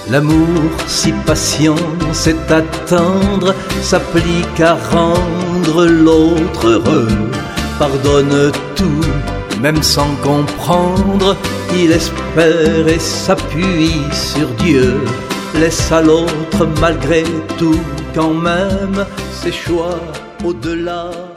L'amour si patient, c'est attendre, s'applique à rendre l'autre heureux. Pardonne tout, même sans comprendre, il espère et s'appuie sur Dieu. Laisse à l'autre malgré tout quand même ses choix au-delà